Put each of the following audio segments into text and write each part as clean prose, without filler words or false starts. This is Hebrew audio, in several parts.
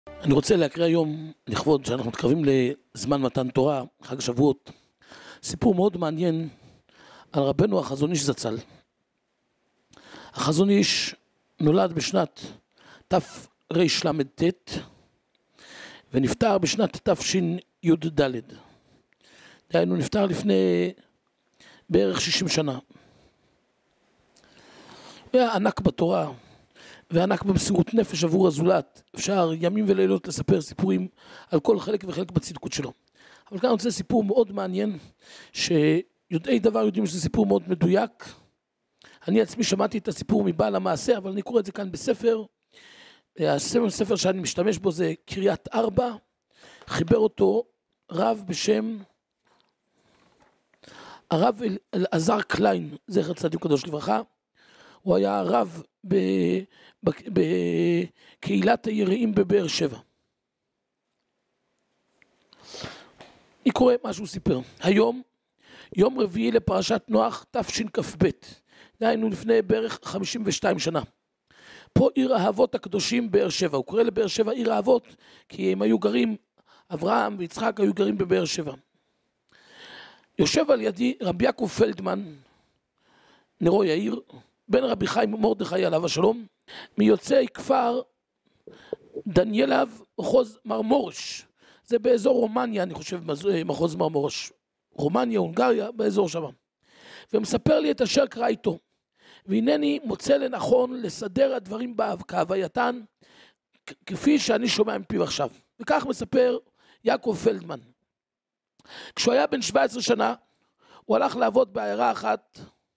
אני רוצה להקריא היום, לכבוד שאנחנו מתקרבים לזמן מתן תורה, חג השבועות, סיפור מאוד מעניין על רבנו החזון איש זצ"ל. החזון איש נולד בשנת תרל"ט ונפטר בשנת תשי"ד. דהיינו נפטר לפני בערך 60 שנה. הוא היה ענק בתורה וענק במסירות נפש עבור הזולת. אפשר ימים ולילות לספר סיפורים על כל חלק וחלק בצדקות שלו. אבל כאן אני רוצה סיפור מאוד מעניין, שיודעי דבר יודעים שזה סיפור מאוד מדויק. אני עצמי שמעתי את הסיפור מבעל המעשה, אבל אני קורא את זה כאן בספר. הספר שאני משתמש בו זה קריית ארבע, חיבר אותו רב בשם הרב אלעזר קליין, זכר צדיק קדוש לברכה. הוא היה רב בקהילת היראים בבאר שבע. אני קורא מה שהוא סיפר. היום, יום רביעי לפרשת נוח תשכ"ב, דהיינו לפני בערך 52 שנה. פה עיר האבות הקדושים באר שבע. הוא קורא לבאר שבע עיר האבות כי הם היו גרים, אברהם ויצחק היו גרים בבאר שבע. יושב על ידי רבי יעקב פלדמן, נרו יאיר, בן רבי חיים מרדכי עליו השלום, מיוצאי כפר דניאלב, מחוז מרמורש. זה באזור רומניה, אני חושב, מחוז מרמורש. רומניה, הונגריה, באזור שם. ומספר לי את אשר קרא איתו. והנני מוצא לנכון לסדר הדברים כהווייתן, כפי שאני שומע מפיו עכשיו. וכך מספר יעקב פלדמן. כשהוא היה בן 17 שנה, הוא הלך לעבוד בעיירה אחת,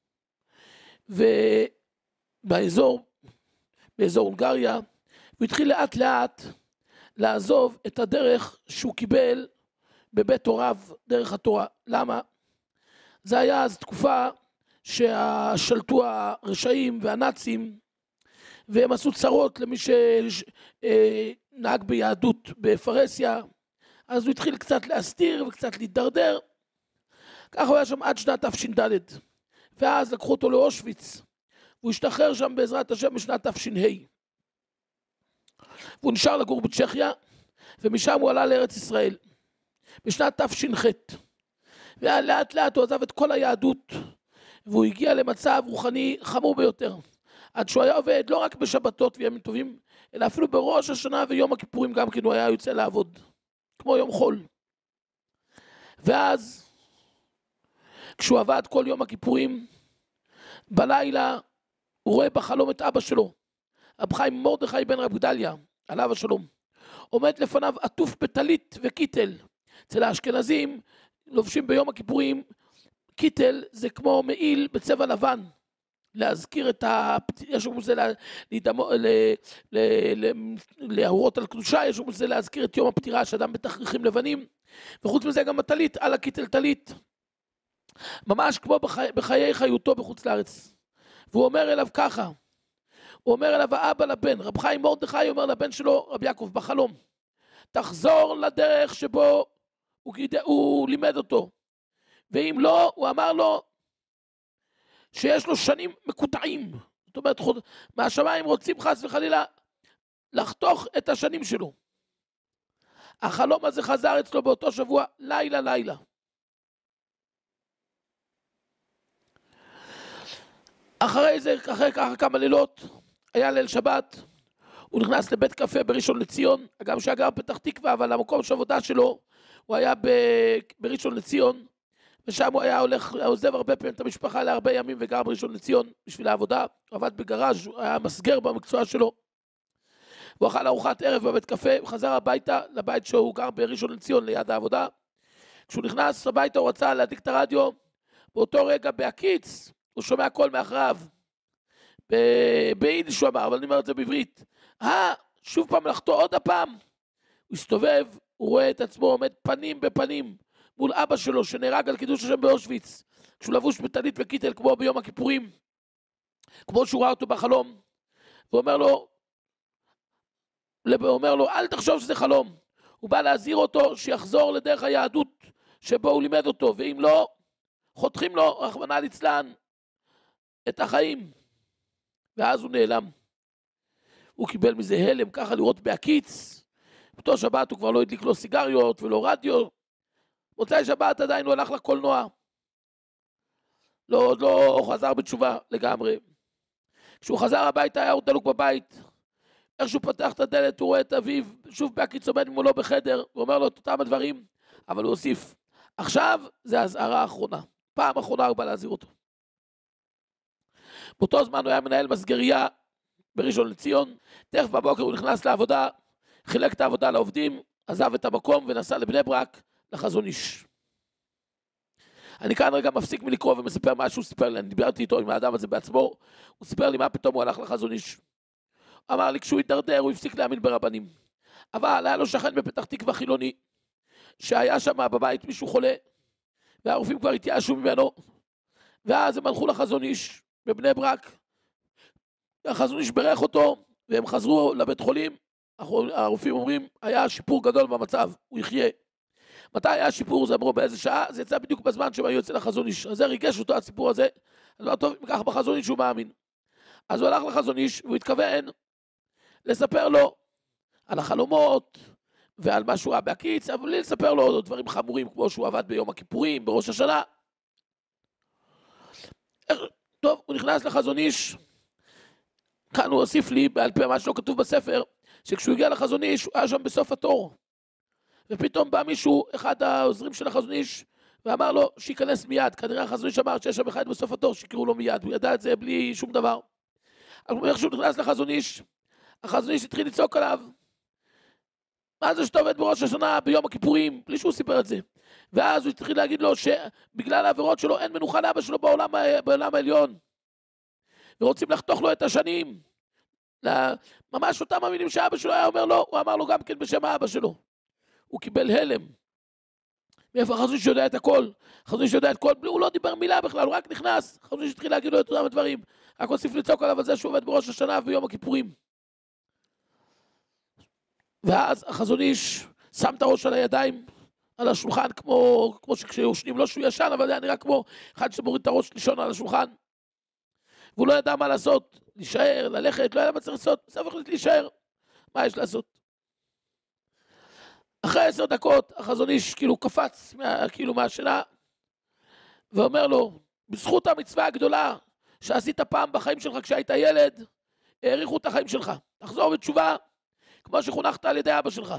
ובאזור הונגריה, הוא התחיל לאט לאט לעזוב את הדרך שהוא קיבל בבית הוריו, דרך התורה. למה? זה היה אז תקופה ששלטו הרשעים והנאצים, והם עשו צרות למי שנהג ביהדות בפרהסיה, אז הוא התחיל קצת להסתיר וקצת להתדרדר. כך הוא היה שם עד שנת תש"ד, ואז לקחו אותו לאושוויץ, והוא השתחרר שם בעזרת השם בשנת תש"ה. והוא נשאר לגור בצ'כיה, ומשם הוא עלה לארץ ישראל בשנת תש"ח. ולאט לאט הוא עזב את כל היהדות, והוא הגיע למצב רוחני חמור ביותר, עד שהוא היה עובד לא רק בשבתות וימים טובים, אלא אפילו בראש השנה ויום הכיפורים גם כן הוא היה יוצא לעבוד, כמו יום חול. ואז כשהוא עבד כל יום הכיפורים, בלילה הוא רואה בחלום את אבא שלו, רבי חיים מרדכי בן רבי גדליה, עליו השלום, עומד לפניו עטוף בטלית וקיטל. אצל האשכנזים לובשים ביום הכיפורים קיטל, זה כמו מעיל בצבע לבן, להזכיר את יש לנו זה להורות על קדושה, יש לנו זה להזכיר את יום הפטירה שאדם בתכריכים לבנים, וחוץ מזה גם הטלית, על הקיטל טלית, ממש כמו בחיי חיותו בחוץ לארץ. והוא אומר אליו ככה, הוא אומר אליו האבא לבן, רבי חיים מרדכי אומר לבן שלו רבי יעקב בחלום, תחזור לדרך שבו הוא לימד אותו, ואם לא, הוא אמר לו שיש לו שנים מקוטעים, זאת אומרת מהשמיים רוצים חס וחלילה לחתוך את השנים שלו. החלום הזה חזר אצלו באותו שבוע לילה. אחרי זה, אחרי כמה לילות, היה ליל שבת, הוא נכנס לבית קפה בראשון לציון, אגב שהיה גר בפתח תקווה, אבל המקום של עבודה שלו, הוא היה בראשון לציון, ושם הוא היה עוזב הרבה פעמים את המשפחה להרבה ימים, וגר בראשון לציון בשביל העבודה. הוא עבד בגראז', הוא היה מסגר במקצוע שלו. הוא אכל ארוחת ערב בבית קפה, הוא חזר הביתה, לבית שהוא גר בראשון לציון ליד העבודה. כשהוא נכנס הביתה הוא רצה להדליק את הרדיו, באותו רגע בהקיץ הוא שומע קול מאחריו, ביידיש הוא אמר, אבל אני אומר את זה בעברית, שוב פעם לחטוא עוד הפעם. הוא הסתובב, הוא רואה את עצמו עומד פנים בפנים מול אבא שלו שנהרג על קידוש השם באושוויץ, כשהוא לבוש בטלית וקיטל כמו ביום הכיפורים, כמו שהוא ראה אותו בחלום. הוא אומר לו אל תחשוב שזה חלום. הוא בא להזהיר אותו שיחזור לדרך היהדות שבו הוא לימד אותו, ואם לא, חותכים לו רחמנא ליצלן את החיים. ואז הוא נעלם. הוא קיבל מזה הלם, ככה לראות בהקיץ באותו שבת הוא כבר לא הדליק לו סיגריות ולא רדיו. מוצאי שבת עדיין הוא הלך לקולנוע. עוד לא חזר בתשובה לגמרי. כשהוא חזר הביתה היה עוד דלוק בבית. איך שהוא פתח את הדלת הוא רואה את אביו, שוב בהקיץ עומד מולו בחדר, הוא אומר לו את אותם הדברים, אבל הוא הוסיף, עכשיו זה הזהרה האחרונה. פעם אחרונה הוא בא להזהיר אותו. באותו זמן הוא היה מנהל מסגריה בראשון לציון, תכף בבוקר הוא נכנס לעבודה, חילק את העבודה לעובדים, עזב את המקום ונסע לבני ברק לחזון איש. אני כאן רגע מפסיק מלקרוא ומספר מה שהוא סיפר לי, אני דיברתי איתו עם האדם הזה בעצמו, הוא סיפר לי מה פתאום הוא הלך לחזון איש. אמר לי כשהוא התדרדר הוא הפסיק להאמין ברבנים, אבל היה לו שכן בפתח תקווה חילוני, שהיה שם בבית מישהו חולה, והרופאים כבר התייאשו ממנו, ואז הם הלכו לחזון איש בבני ברק, והחזון איש ברך אותו, והם חזרו לבית חולים, הרופאים אומרים, היה שיפור גדול במצב, הוא יחיה. מתי היה שיפור? זה אמרו באיזה שעה? זה יצא בדיוק בזמן שהם היו יוצא לחזון איש, אז זה ריגש אותו הסיפור הזה, אז אמר טוב, אם ככה בחזון איש הוא מאמין. אז הוא הלך לחזון איש, והוא התכוון לספר לו על החלומות, ועל מה שהוא ראה בהקיץ, אבל בלי לספר לו עוד דברים חמורים, כמו שהוא עבד ביום הכיפורים, בראש השנה. טוב, הוא נכנס לחזון איש, כאן הוא הוסיף לי, בעל פה מה שלא כתוב בספר, שכשהוא הגיע לחזון איש, הוא היה שם בסוף התור. ופתאום בא מישהו, אחד העוזרים של החזון איש, ואמר לו שייכנס מיד. כנראה החזון איש אמר שיש שם אחד בסוף התור, שיקראו לו מיד. הוא ידע את זה בלי שום דבר. אבל איך שהוא נכנס לחזון איש, החזון איש התחיל לצעוק עליו. מה זה שאתה עובד בראש השנה ביום הכיפורים, בלי שהוא סיפר את זה. ואז הוא התחיל להגיד לו שבגלל העבירות שלו אין מנוחה לאבא שלו בעולם העליון. ורוצים לחתוך לו את השנים. ממש אותם המילים שאבא שלו היה אומר לו, הוא אמר לו גם כן בשם האבא שלו. הוא קיבל הלם. מאיפה החזון איש יודע את הכל? החזון איש יודע את הכל, הוא לא דיבר מילה בכלל, הוא רק נכנס. החזון איש התחיל להגיד לו את אותם הדברים. רק הוסיף לצעוק עליו על זה שהוא עובד בראש השנה וביום הכיפורים. ואז החזון איש שם את הראש על הידיים, על השולחן, כמו שכשהוא שנים, לא שהוא ישן, אבל זה היה נראה כמו אחד שמוריד את הראש לישון על השולחן. והוא לא ידע מה לעשות, להישאר, ללכת, לא ידע מה צריך לעשות, בסוף החליט להישאר. מה יש לעשות? אחרי 10 דקות, החזון איש כאילו קפץ מהשינה, ואומר לו, בזכות המצווה הגדולה שעשית פעם בחיים שלך כשהיית ילד, העריכו את החיים שלך. תחזור בתשובה, כמו שחונכת על ידי אבא שלך.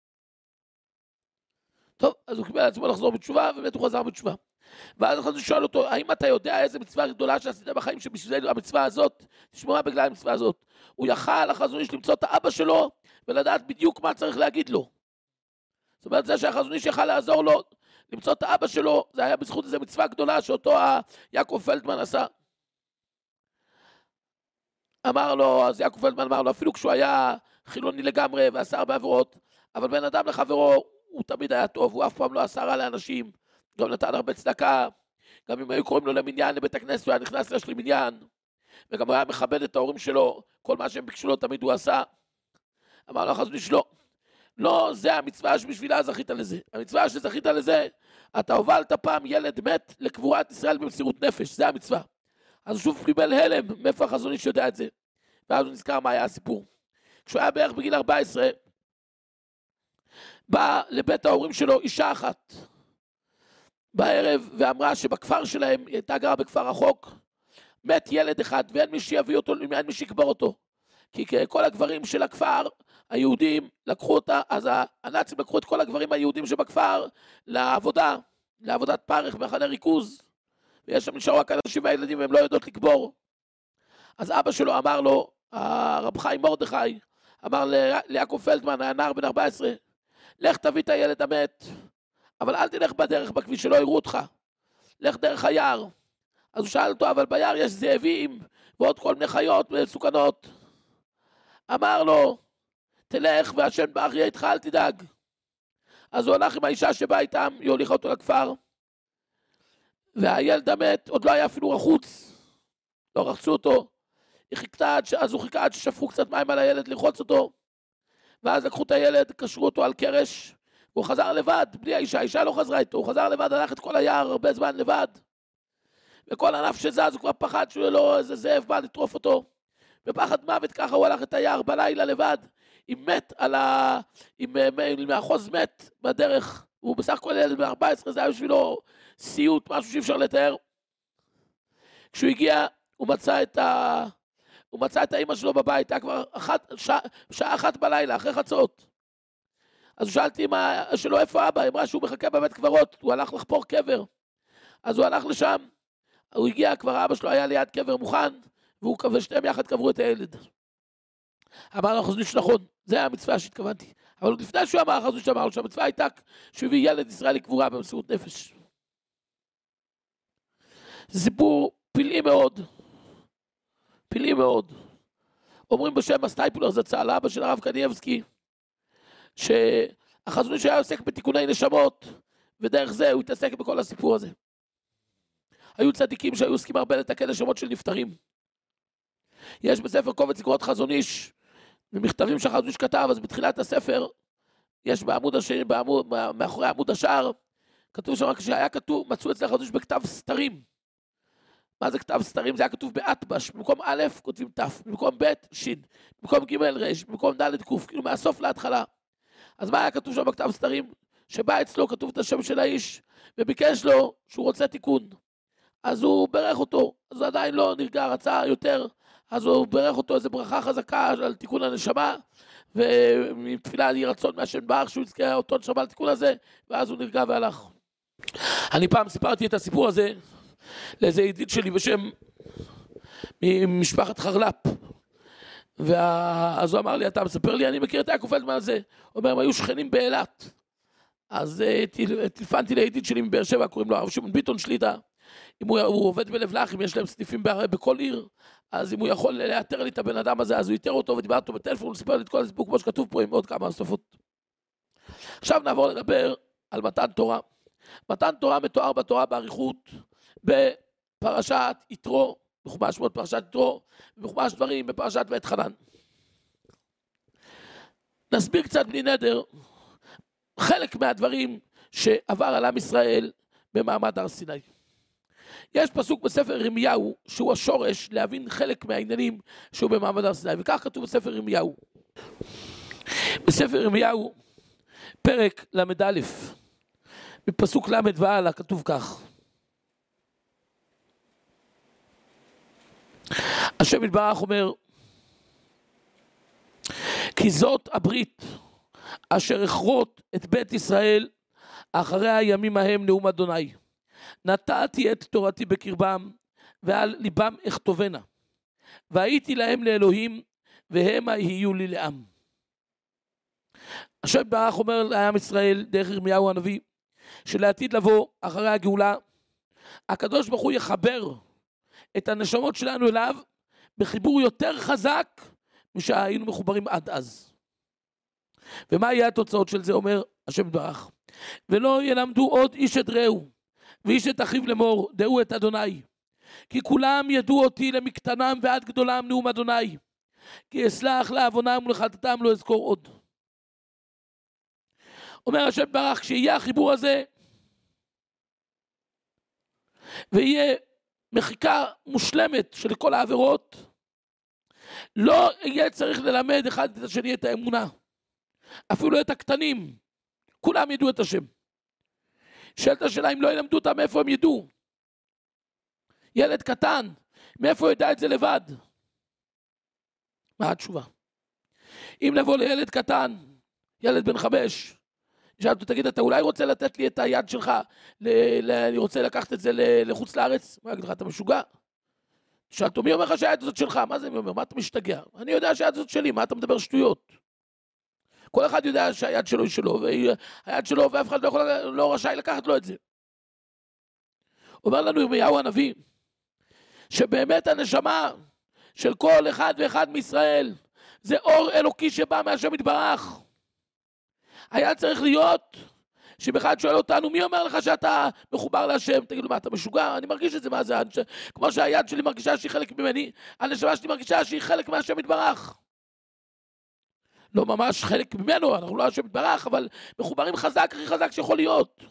טוב, אז הוא קיבל על עצמו לחזור בתשובה, ובאמת הוא חזר בתשובה. ואז החזון איש שואל אותו, האם אתה יודע איזה מצווה גדולה שעשית בחיים שבשביל המצווה הזאת, תשמע בגלל המצווה הזאת. הוא יכל, החזון איש, למצוא את האבא שלו, ולדעת בדיוק מה צריך להגיד לו. זאת אומרת, זה שהחזון איש יכל לעזור לו, למצוא את האבא שלו, זה היה בזכות איזו מצווה גדולה שאותו יעקב פלדמן עשה. אמר לו, אז יעקב פלדמן אמר לו, אפילו כשהוא היה חילוני לגמרי ועשה הרבה עבירות, אבל בין אדם לחברו, הוא תמיד היה טוב, הוא אף פעם לא עשה רע לאנשים, גם נתן הרבה צדקה, גם אם היו קוראים לו למניין לבית הכנסת, הוא היה נכנס לשלי מניין, וגם הוא היה מכבד את ההורים שלו, כל מה שהם ביקשו לו תמיד הוא עשה. אמר לו החזון איש, לא, זה המצווה שבשבילה זכית לזה. המצווה שזכית לזה, אתה הובלת פעם ילד מת לקבורת ישראל במסירות נפש, זה המצווה. אז הוא שוב קיבל הלם, מאיפה החזון איש יודע את זה. ואז הוא נזכר מה היה הסיפור. כשהוא היה בערך בגיל 14, באה לבית ההורים שלו אישה אחת בערב, ואמרה שבכפר שלהם, היא הייתה גרה בכפר רחוק, מת ילד אחד, ואין מי שיביא אותו, אין מי שיקבר אותו. כי כל הגברים של הכפר, היהודים לקחו אותה, אז הנאצים לקחו את כל הגברים היהודים שבכפר לעבודת פרך במחנה ריכוז, ויש שם נשארו רק אנשים והילדים והם לא יודעות לקבור. אז אבא שלו אמר לו, הרב חיים מרדכי, אמר ליעקב פלדמן, היה נער בן 14, לך תביא את הילד המת, אבל אל תלך בדרך בכביש שלא יראו אותך, לך דרך היער. אז הוא שאל אותו, אבל ביער יש זאבים ועוד כל מיני חיות מסוכנות. אמר לו, תלך והשם באח יהיה איתך, אל תדאג. אז הוא הלך עם האישה שבאה איתם, היא הוליכה אותו לכפר, והילד המת עוד לא היה אפילו רחוץ, לא רחצו אותו, אז הוא חיכה עד ששפכו קצת מים על הילד לרחוץ אותו, ואז לקחו את הילד, קשרו אותו על קרש, והוא חזר לבד, בלי האישה, האישה לא חזרה איתו, הוא חזר לבד, הלך את כל היער הרבה זמן לבד, וכל ענף שזז הוא כבר פחד שהוא לא איזה זאב בא לטרוף אותו, בפחד מוות ככה הוא הלך את היער בלילה לבד, עם מאחוז מת בדרך, הוא בסך הכל ילד ב-14, זה היה בשבילו סיוט, משהו שאי אפשר לתאר. כשהוא הגיע, הוא מצא את האמא שלו בבית, היה כבר שעה 1 בלילה, אחרי חצות. אז הוא שאלתי שלו איפה אבא, היא אמרה שהוא מחכה בבית קברות, הוא הלך לחפור קבר. אז הוא הלך לשם, הוא הגיע, כבר אבא שלו היה ליד קבר מוכן, ושתיהם יחד קברו את הילד. אמר לו החזון איש נכון, זה המצווה שהתכוונתי. אבל לפני שהוא אמר החזון איש אמר לו שהמצווה הייתה שהוא הביא ילד ישראלי קבורה במסירות נפש. זה סיפור פלאי מאוד. פלאי מאוד. אומרים בשם הסטייפלר זצ"ל, אבא של הרב קניבסקי, שהחזון איש היה עוסק בתיקוני נשמות, ודרך זה הוא התעסק בכל הסיפור הזה. היו צדיקים שהיו עוסקים הרבה לתקן נשמות של נפטרים. יש בספר קובץ אגרות חזון איש, במכתבים שהחזון איש כתב, אז בתחילת הספר, יש בעמוד השני, מאחורי עמוד השער, כתוב שם, כשהיה כתוב, מצאו אצל החזון איש בכתב סתרים. מה זה כתב סתרים? זה היה כתוב באטבש, במקום א' כותבים ת', במקום ב' ש', במקום ג' ר', במקום ד' ק', כאילו מהסוף להתחלה. אז מה היה כתוב שם בכתב סתרים? שבא אצלו כתוב את השם של האיש, וביקש לו שהוא רוצה תיקון. אז הוא ברך אותו, אז הוא עדיין לא נרגע, רצה יותר, אז הוא ברך אותו איזו ברכה חזקה על תיקון הנשמה, ומתפילה לי רצון מהשם ברך שהוא יזכה אותו נשמה לתיקון הזה, ואז הוא נרגע והלך. אני פעם סיפרתי את הסיפור הזה לאיזה ידיד שלי בשם ממשפחת חרל"פ, אז הוא אמר לי, אתה מספר לי, אני מכיר את יעקב פלדמן הזה. הוא אומר, הם היו שכנים באילת. אז טלפנתי לידיד שלי מבאר שבע, קוראים לו הרב שמעון ביטון שליטה. אם הוא עובד בלב לחם, יש להם סניפים בכל עיר, אז אם הוא יכול לאתר לי את הבן אדם הזה, אז הוא איתר אותו ודיבר אותו בטלפון, הוא סיפר לי את כל הסיפור כמו שכתוב פה עם עוד כמה נוספות. עכשיו נעבור לדבר על מתן תורה. מתן תורה מתואר בתורה באריכות בפרשת יתרו, בחומש שמות פרשת יתרו, ובחומש דברים בפרשת ואת חנן. נסביר קצת בלי נדר חלק מהדברים שעבר על עם ישראל במעמד הר סיני. יש פסוק בספר ירמיהו שהוא השורש להבין חלק מהעניינים שהוא במעמד הר סיני, וכך כתוב בספר ירמיהו. בספר ירמיהו פרק ל"א בפסוק ל' והלאה כתוב כך: השם יתברך אומר, כי זאת הברית אשר אכרות את בית ישראל אחרי הימים ההם נאום אדוני, נתתי את תורתי בקרבם ועל ליבם אכתובנה, והייתי להם לאלוהים והמה יהיו לי לעם. השם יתברך אומר לעם ישראל דרך ירמיהו הנביא, שלעתיד לבוא אחרי הגאולה, הקדוש ברוך הוא יחבר את הנשמות שלנו אליו בחיבור יותר חזק משהיינו מחוברים עד אז. ומה יהיה התוצאות של זה? אומר השם יתברך, ולא ילמדו עוד איש את רעהו ואיש את אחיו לאמור, דעו את אדוני, כי כולם ידעו אותי למקטנם ועד גדולם נאום אדוני, כי אסלח לעוונם ולחטאתם לא אזכור עוד. אומר השם יתברך, כשיהיה החיבור הזה ויהיה מחיקה מושלמת של כל העבירות, לא יהיה צריך ללמד אחד את השני את האמונה, אפילו את הקטנים, כולם ידעו את השם. שאלת השאלה, אם לא ילמדו אותם, מאיפה הם ידעו? ילד קטן, מאיפה הוא ידע את זה לבד? מה התשובה? אם נבוא לילד קטן, ילד בן 5, שאלת, תגיד, אתה אולי רוצה לתת לי את היד שלך, אני רוצה לקחת את זה לחוץ לארץ? מה יגיד לך, אתה משוגע? שאלת, מי אומר לך שהיד הזאת שלך? מה זה מי אומר? מה אתה משתגע? אני יודע שהיד הזאת שלי, מה אתה מדבר שטויות? כל אחד יודע שהיד שלו היא שלו, והיד שלו, ואף אחד לא רשאי לקחת לו את זה. אומר לנו ירמיהו הנביא, שבאמת הנשמה של כל אחד ואחד מישראל, זה אור אלוקי שבא מהשם יתברך. היה צריך להיות, שבאחד שואל אותנו, מי אומר לך שאתה מחובר להשם? תגידו, מה, אתה משוגע? אני מרגיש את זה, מה זה? כמו שהיד שלי מרגישה שהיא חלק ממני, הנשמה שלי מרגישה שהיא חלק מהשם יתברך. לא ממש חלק ממנו, אנחנו לא השם יתברך, אבל מחוברים חזק, הכי חזק שיכול להיות.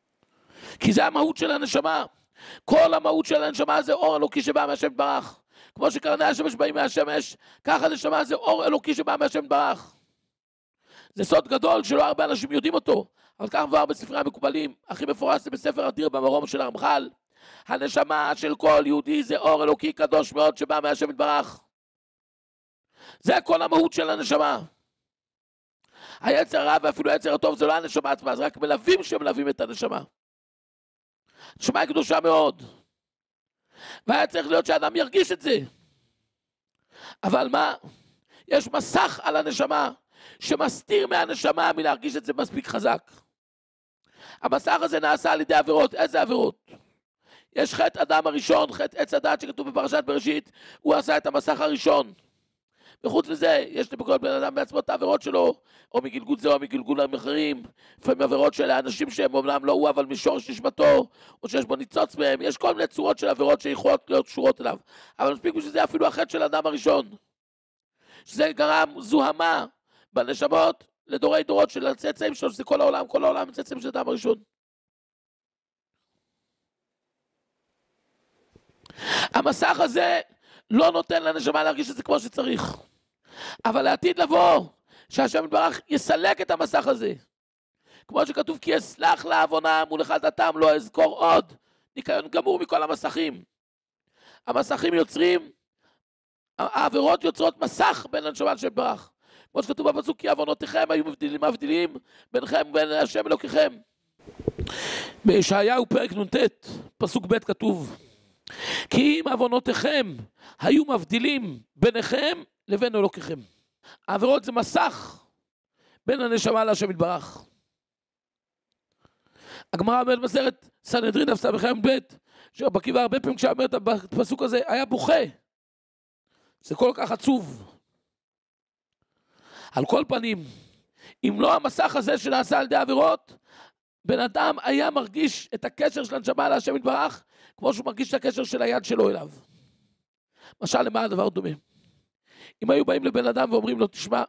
כי זה המהות של הנשמה. כל המהות של הנשמה זה אור אלוקי שבא מהשם יתברך. כמו שקרני השמש באים מהשמש, ככה נשמה זה אור אלוקי שבא מהשם יתברך. זה סוד גדול שלא הרבה אנשים יודעים אותו, אבל כך מבואר בספרי המקובלים, הכי מפורש זה בספר אדיר במרום של הרמח"ל. הנשמה של כל יהודי זה אור אלוקי קדוש מאוד שבא מהשם יתברך. זה כל המהות של הנשמה. היצר הרע ואפילו היצר הטוב זה לא הנשמה עצמה, זה רק מלווים שמלווים את הנשמה. הנשמה היא קדושה מאוד, והיה צריך להיות שהאדם ירגיש את זה. אבל מה? יש מסך על הנשמה שמסתיר מהנשמה מלהרגיש את זה מספיק חזק. המסך הזה נעשה על ידי עבירות. איזה עבירות? יש חטא אדם הראשון, חטא עץ הדת שכתוב בפרשת בראשית, הוא עשה את המסך הראשון. וחוץ לזה, יש לבכל בן אדם בעצמו את העבירות שלו, או מגלגול זה או מגלגולים אחרים, לפעמים עבירות של האנשים שהם אומנם לא הוא, אבל משורש נשמתו, או שיש בו ניצוץ מהם, יש כל מיני צורות של עבירות שיכולות להיות קשורות אליו. אבל מספיק בשביל זה אפילו החטא של האדם הראשון. שזה גרם זוהמה בנשמות לדורי דורות של הצאצאים שלו, שזה כל העולם הצאצאים של האדם הראשון. המסך הזה לא נותן לנשמה להרגיש את זה כמו שצריך. אבל לעתיד לבוא, שהשם יתברך יסלק את המסך הזה. כמו שכתוב, כי אסלח לעוונם ולחטאתם לא אזכור עוד. ניקיון גמור מכל המסכים. המסכים יוצרים, העבירות יוצרות מסך בין הנשמה לשם יתברך. כמו שכתוב בפסוק, כי עוונותיכם היו מבדילים ביניכם ובין השם אלוקיכם. בישעיהו פרק נ"ט, פסוק ב' כתוב, כי אם עוונותיכם היו מבדילים ביניכם לבין אלוקיכם. העבירות זה מסך בין הנשמה להשם יתברך. הגמרא אומרת במסכת סנהדרין דף ס"ב, שרבי עקיבא הרבה פעמים כשהיה אומר את הפסוק הזה היה בוכה. זה כל כך עצוב. על כל פנים, אם לא המסך הזה שנעשה על ידי עבירות, בן אדם היה מרגיש את הקשר של הנשמה להשם יתברך, כמו שהוא מרגיש את הקשר של היד שלו אליו. משל למה הדבר דומה? אם היו באים לבן אדם ואומרים לו, תשמע,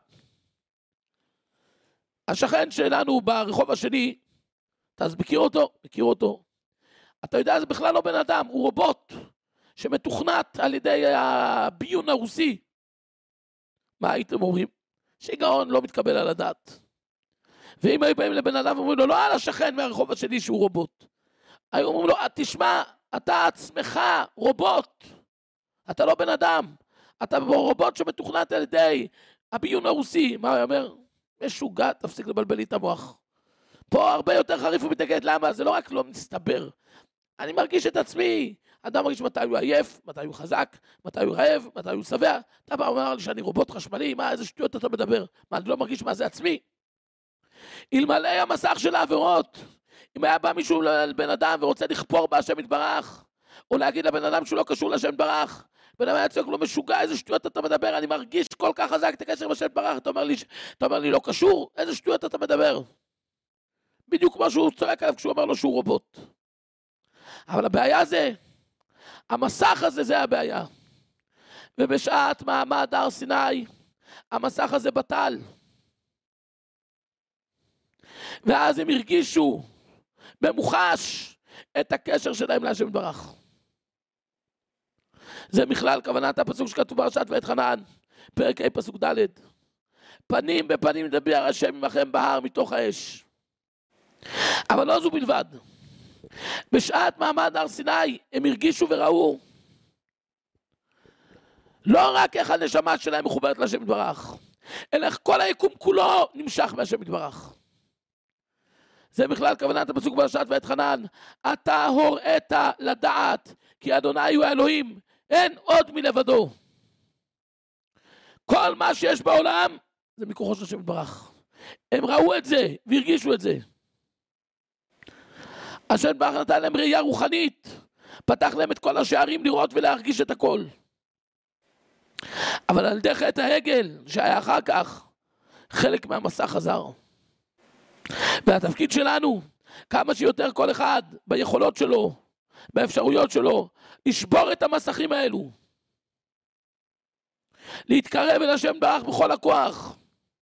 השכן שלנו ברחוב השני, אתה אז מכיר אותו. אתה יודע, זה בכלל לא בן אדם, הוא רובוט שמתוכנת על ידי הביון הרוסי. מה הייתם אומרים? שיגעון לא מתקבל על הדעת. ואם היו באים לבן אדם ואומרים לו, לא על השכן מהרחוב השני שהוא רובוט. היו אומרים לו, תשמע, אתה עצמך רובוט. אתה לא בן אדם. אתה רובוט שמתוכנת על ידי הביון הרוסי. מה הוא אומר? משוגע, תפסיק לבלבל לי את המוח. פה הרבה יותר חריף ומתנגד. למה? זה לא רק לא מסתבר. אני מרגיש את עצמי. אדם מרגיש מתי הוא עייף, מתי הוא חזק, מתי הוא רעב, מתי הוא שבע. אתה בא אומר לי שאני רובוט חשמלי, מה, איזה שטויות אתה מדבר? מה, אני לא מרגיש מה זה עצמי? אלמלא המסך של העבירות, אם היה בא מישהו לבן אדם ורוצה לכפור בהשם יתברך, או להגיד לבן אדם שהוא לא קשור להשם יתברך, בן אדם היה צועק לו, משוגע, איזה שטויות אתה מדבר? אני מרגיש כל כך חזק את הקשר בהשם יתברך, אתה אומר לי לא קשור? איזה שטויות אתה מדבר? בדיוק כמו שהוא צועק עליו כשהוא אומר לו שהוא רובוט. אבל הבעיה זה, המסך הזה זה הבעיה. ובשעת מעמד הר סיני, המסך הזה בטל. ואז הם הרגישו במוחש את הקשר שלהם להשם יתברך. זה בכלל כוונת הפסוק שכתוב בפרשת ואתחנן, פרק ה' פסוק ד', פנים בפנים ידבר השם עמכם בהר מתוך האש. אבל לא זו בלבד. בשעת מעמד הר סיני הם הרגישו וראו לא רק איך הנשמה שלהם מחוברת להשם יתברך, אלא איך כל היקום כולו נמשך מהשם יתברך. זה בכלל כוונת הפסוק בפרשת ואתחנן, אתה הוראת לדעת כי אדוני הוא האלוהים, אין עוד מלבדו. כל מה שיש בעולם זה מכוחו של השם יתברך. הם ראו את זה והרגישו את זה. השם יתברך נתן להם ראייה רוחנית, פתח להם את כל השערים לראות ולהרגיש את הכל. אבל על ידי חטא העגל שהיה אחר כך, חלק מהמסך חזר. והתפקיד שלנו, כמה שיותר כל אחד ביכולות שלו, באפשרויות שלו, לשבור את המסכים האלו. להתקרב אל השם יתברך בכל הכוח.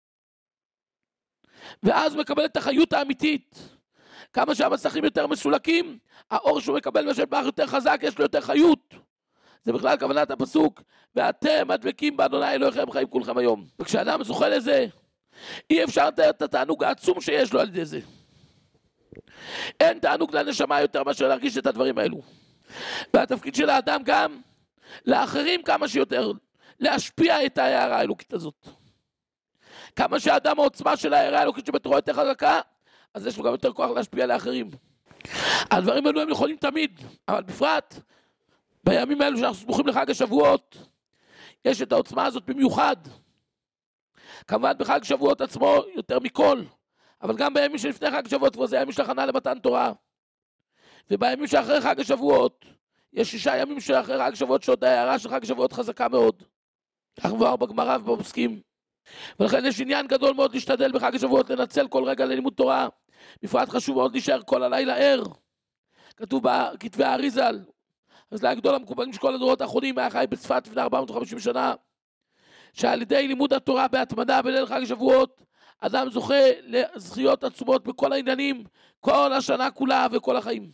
ואז מקבל את החיות האמיתית. כמה שהמסכים יותר מסולקים, האור שהוא מקבל מהשם יתברך יותר חזק, יש לו יותר חיות. זה בכלל כוונת הפסוק, ואתם הדבקים באדוני אלוהיכם חיים כולכם היום. וכשאדם זוכה לזה, אי אפשר לתאר את התענוג העצום שיש לו על ידי זה. אין תענוג לנשמה יותר מאשר להרגיש את הדברים האלו. והתפקיד של האדם גם לאחרים כמה שיותר, להשפיע את ההערה האלוקית הזאת. כמה שהאדם העוצמה של ההערה האלוקית שבתורו יותר חזקה, אז יש לו גם יותר כוח להשפיע לאחרים. הדברים האלו הם יכולים תמיד, אבל בפרט בימים האלו שאנחנו סמוכים לחג השבועות, יש את העוצמה הזאת במיוחד. כמובן בחג שבועות עצמו יותר מכל, אבל גם בימים שלפני חג השבועות, כבר זה הימים של הכנה למתן תורה. ובימים שאחרי חג השבועות, יש 6 ימים שאחרי חג השבועות, שעוד ההערה של חג השבועות חזקה מאוד. כך מבואר בגמרא ובפוסקים. ולכן יש עניין גדול מאוד להשתדל בחג השבועות, לנצל כל רגע ללימוד תורה. בפרט חשוב מאוד להישאר כל הלילה ער. כתוב בכתבי האריזל. אז להגדול המקובלים של כל הדורות האחרונים, היה חי בצפת לפני 450 שנה, שעל ידי לימוד התורה בהתמדה בליל חג השבועות, אדם זוכה לזכיות עצומות בכל העניינים, כל השנה כולה וכל החיים.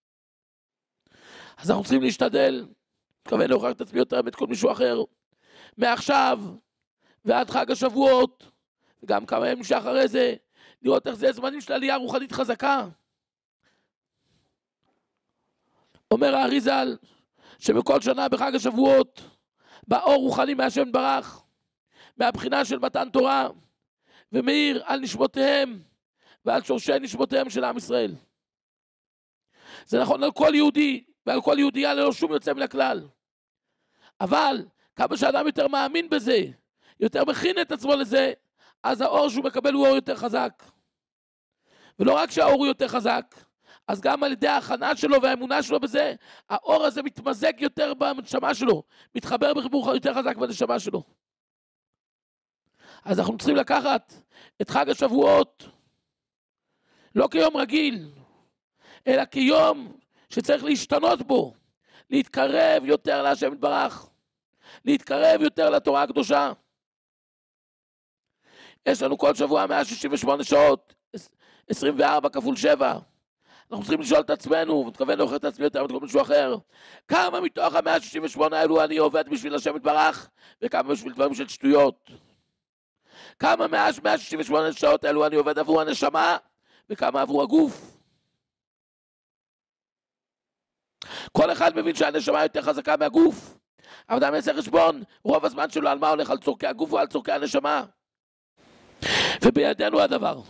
אז אנחנו צריכים להשתדל, מתכוון להוכיח את עצמי יותר מאת כל מישהו אחר, מעכשיו ועד חג השבועות, וגם כמה ימים שאחרי זה, לראות איך זה זמנים של עלייה רוחנית חזקה. אומר האריזל, שבכל שנה בחג השבועות, באור רוחני מהשם ברך, מהבחינה של מתן תורה, ומאיר על נשמותיהם, ועל שורשי נשמותיהם של עם ישראל. זה נכון על כל יהודי, ועל כל יהודייה ללא שום יוצא מן הכלל. אבל, כמה שאדם יותר מאמין בזה, יותר מכין את עצמו לזה, אז האור שהוא מקבל הוא אור יותר חזק. ולא רק שהאור הוא יותר חזק, אז גם על ידי ההכנה שלו והאמונה שלו בזה, האור הזה מתמזג יותר בנשמה שלו, מתחבר בחיבור יותר חזק בנשמה שלו. אז אנחנו צריכים לקחת את חג השבועות, לא כיום רגיל, אלא כיום שצריך להשתנות בו, להתקרב יותר להשם יתברך, להתקרב יותר לתורה הקדושה. יש לנו כל שבוע 168 שעות, 24 כפול 7. אנחנו צריכים לשאול את עצמנו, ומתכוון להוכיח את עצמי יותר מתקום משהו אחר, כמה מתוך ה-168 האלו אני עובד בשביל השם יתברך, וכמה בשביל דברים של שטויות. כמה 168 שעות האלו אני עובד עבור הנשמה, וכמה עבור הגוף. כל אחד מבין שהנשמה יותר חזקה מהגוף, אבל אדם יעשה חשבון, רוב הזמן שלו על מה הולך, על צורכי הגוף או על צורכי הנשמה. ובידינו הדבר.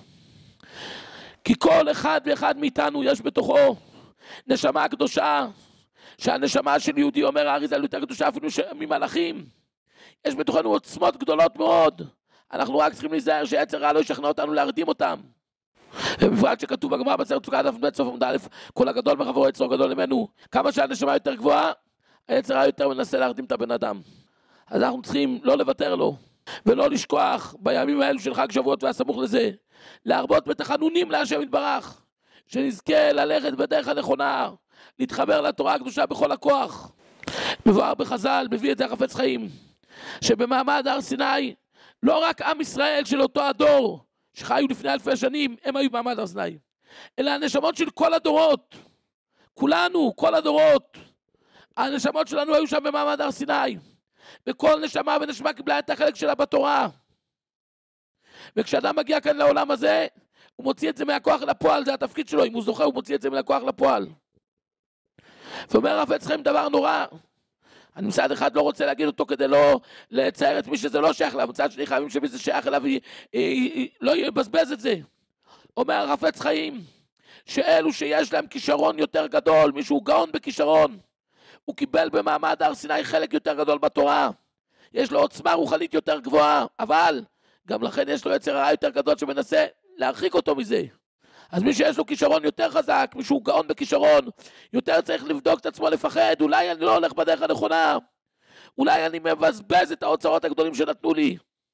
כי כל אחד ואחד מאיתנו יש בתוכו נשמה קדושה, שהנשמה של יהודי, אומר האריזל, יותר קדושה אפילו ממלאכים. יש בתוכנו עוצמות גדולות מאוד. אנחנו רק צריכים להיזהר שיצר רע לא ישכנע אותנו להרדים אותם. ובפרט שכתוב בגמרא בספר סוכה דף ב' סוף עמוד א', כל הגדול מחברו יצרו גדול ממנו. כמה שהנשמה יותר גבוהה, היצר רע יותר מנסה להרדים את הבן אדם. אז אנחנו צריכים לא לוותר לו, ולא לשכוח בימים האלו של חג שבועות והסמוך לזה, להרבות בתחנונים להשם יתברך, שנזכה ללכת בדרך הנכונה, להתחבר לתורה הקדושה בכל הכוח. מבואר בחז"ל, מביא את זה החפץ חיים, שבמעמד הר סיני, לא רק עם ישראל של אותו הדור, שחיו לפני 1000 שנים, הם היו במעמד הר סיני, אלא הנשמות של כל הדורות, כולנו, כל הדורות, הנשמות שלנו היו שם במעמד הר סיני, וכל נשמה ונשמה קיבלה את החלק שלה בתורה. וכשאדם מגיע כאן לעולם הזה, הוא מוציא את זה מהכוח לפועל, זה התפקיד שלו, אם הוא זוכה הוא מוציא את זה מהכוח לפועל. ואומר החפץ חיים דבר נורא, אני מצד אחד לא רוצה להגיד אותו כדי לא לצייר את מי שזה לא שייך לה, מצד שני חייבים שמי זה שייך אליו לא יבזבז את זה. אומר החפץ חיים, שאלו שיש להם כישרון יותר גדול, מישהו גאון בכישרון, הוא קיבל במעמד הר סיני חלק יותר גדול בתורה, יש לו עוצמה רוחנית יותר גבוהה, אבל גם לכן יש לו יצר הרע יותר גדול שמנסה להרחיק אותו מזה. אז מי שיש לו כישרון יותר חזק, מי שהוא גאון בכישרון, יותר צריך לבדוק את עצמו, לפחד, אולי אני לא הולך בדרך הנכונה, אולי אני מבזבז את האוצרות הגדולים שנתנו לי.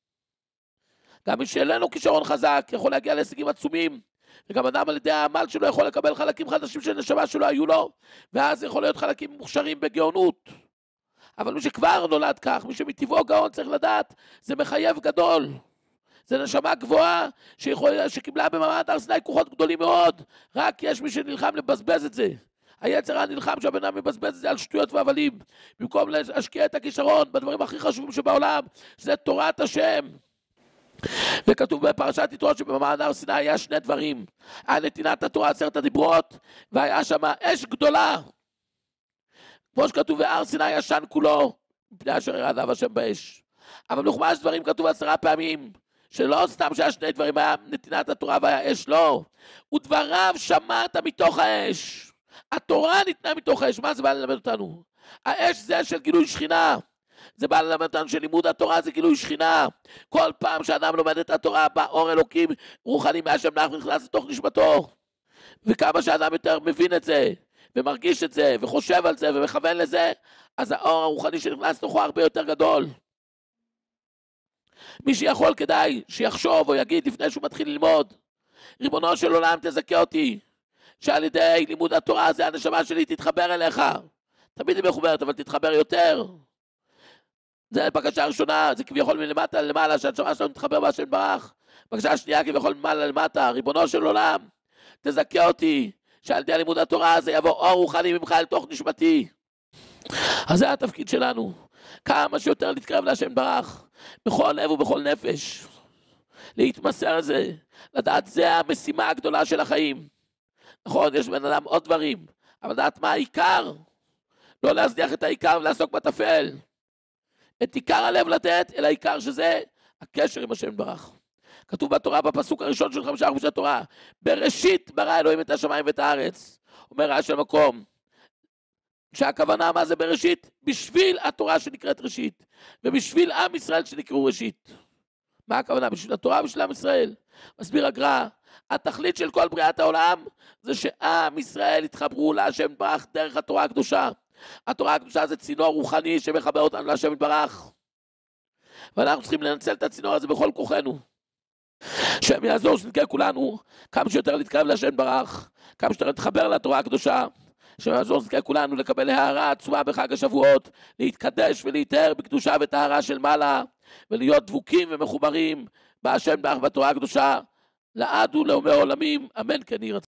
גם מי שאין לו כישרון חזק יכול להגיע להישגים עצומים, וגם אדם על ידי העמל שלו יכול לקבל חלקים חדשים של נשמה שלו היו לו, ואז יכול להיות חלקים מוכשרים בגאונות. אבל מי שכבר נולד כך, מי שמטבעו גאון צריך לדעת, זה מחייב גדול. זה נשמה גבוהה שקיבלה במעמד הר סיני כוחות גדולים מאוד, רק יש מי שנלחם לבזבז את זה. היצר הנלחם שהבן אדם מבזבז את זה על שטויות והבלים, במקום להשקיע את הכישרון בדברים הכי חשובים שבעולם, שזה תורת השם. וכתוב בפרשת יתרו שבמעמד הר סיני היה שני דברים, היה נתינת התורה 10 הדיברות, והיה שם אש גדולה, כמו שכתוב והר סיני ישן כולו, מפני אשר ירדיו השם באש. אבל בחומש דברים כתוב 10 פעמים, שלא סתם שהיה שני דברים, היה נתינת התורה והיה אש, לא. ודבריו שמעת מתוך האש. התורה ניתנה מתוך האש. מה זה בא ללמד אותנו? האש זה של גילוי שכינה. זה בא ללמד אותנו שלימוד התורה זה גילוי שכינה. כל פעם שאדם לומד את התורה, בא אור אלוקים רוחני מהשם נח ונכנס לתוך נשמתו. וכמה שאדם יותר מבין את זה, ומרגיש את זה, וחושב על זה, ומכוון לזה, אז האור הרוחני שנכנס לתוכו הרבה יותר גדול. מי שיכול כדאי שיחשוב או יגיד לפני שהוא מתחיל ללמוד, ריבונו של עולם תזכה אותי, שעל ידי לימוד התורה הזה הנשמה שלי תתחבר אליך. תמיד היא מחוברת, אבל תתחבר יותר. זה בקשה הראשונה, זה כביכול מלמטה למעלה, שהנשמה שלנו תתחבר בהשם ברך. בקשה השנייה כביכול ממעלה למטה, ריבונו של עולם תזכה אותי, שעל ידי לימוד התורה הזה יבוא אור רוחני ממך אל תוך נשמתי. אז זה התפקיד שלנו, כמה שיותר להתקרב להשם ברך, בכל לב ובכל נפש, להתמסר לזה, לדעת זה המשימה הגדולה של החיים. נכון, יש בן אדם עוד דברים, אבל לדעת מה העיקר, לא להזניח את העיקר ולעסוק בטפל, את עיקר הלב לתת, אלא העיקר שזה הקשר עם השם ברך. כתוב בתורה בפסוק הראשון של 5 חומשי התורה, בראשית ברא אלוהים את השמיים ואת הארץ. אומר רש"י המקום, שהכוונה מה זה בראשית? בשביל התורה שנקראת ראשית, ובשביל עם ישראל שנקראו ראשית. מה הכוונה? בשביל התורה ובשביל עם ישראל. מסביר הגר"א, התכלית של כל בריאת העולם, זה שעם ישראל יתחברו להשם ברך דרך התורה הקדושה. התורה הקדושה זה צינור רוחני שמחבר אותנו להשם יתברך. ואנחנו צריכים לנצל את הצינור הזה בכל כוחנו. שהם יעזור שנזכה כולנו כמה שיותר להתקרב להשם יתברך, כמה שיותר להתחבר לתורה הקדושה. שיעזור שנזכה כולנו לקבל הערה עצומה בחג השבועות, להתקדש ולהיטהר בקדושה וטהרה של מעלה, ולהיות דבוקים ומחוברים בהשם יתברך בתורה הקדושה, לעד ולעולמי עולמים, אמן כן יהי רצון.